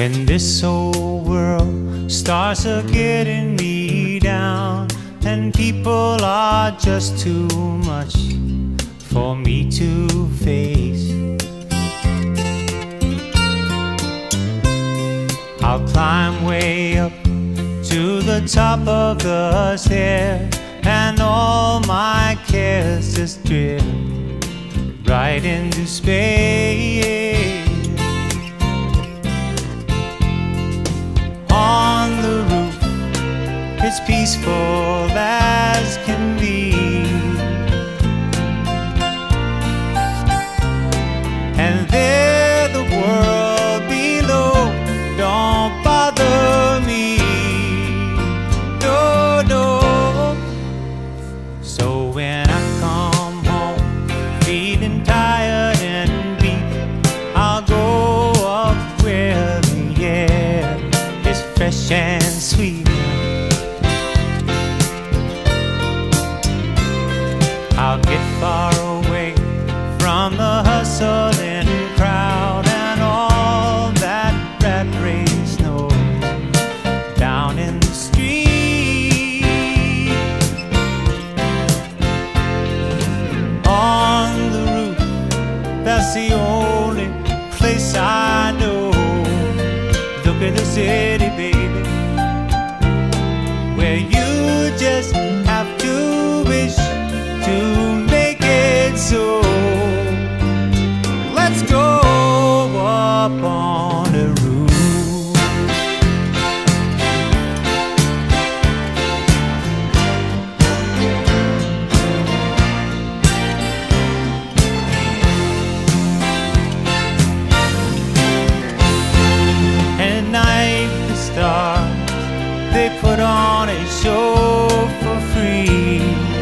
When this whole world starts a getting me down, and people are just too much for me to face, I'll climb way up to the top of the stairs, and all my cares just drift right into space. On the roof, it's peaceful as can be, and there the world below don't bother me, no, no. So when I come home feeling tired and beat, I'll go up where the air is fresh and sweet. I'll get far away from the hustling crowd and all that rat race noise down in the street. On the roof, that's the only place I know. Look at the city, baby, where you just have to wish to make it so. Let's go up on the roof. And at night the stars, they put on a show for free.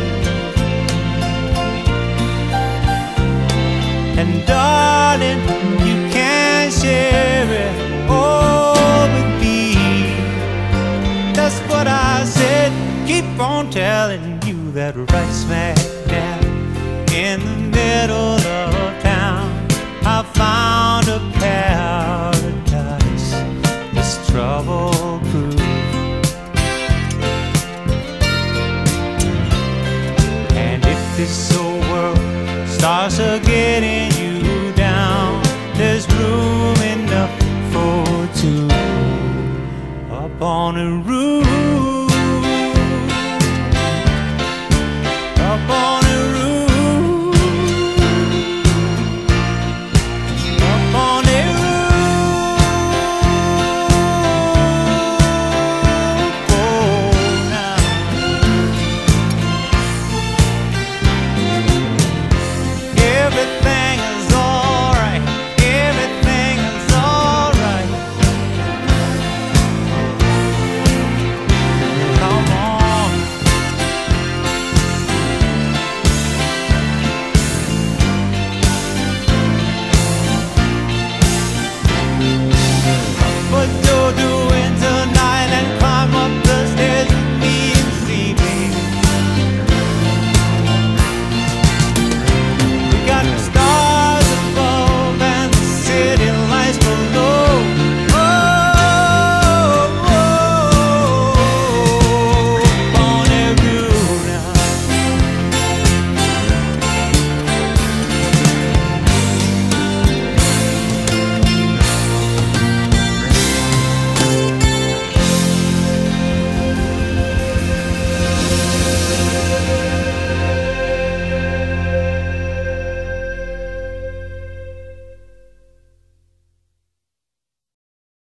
And darling, you can share it all with me. That's what I said. Keep on telling you that right smack down in the middle of town, I found a paradise that's trouble-proof. And if this whole world starts a getting you down, there's room enough for two up on a roof.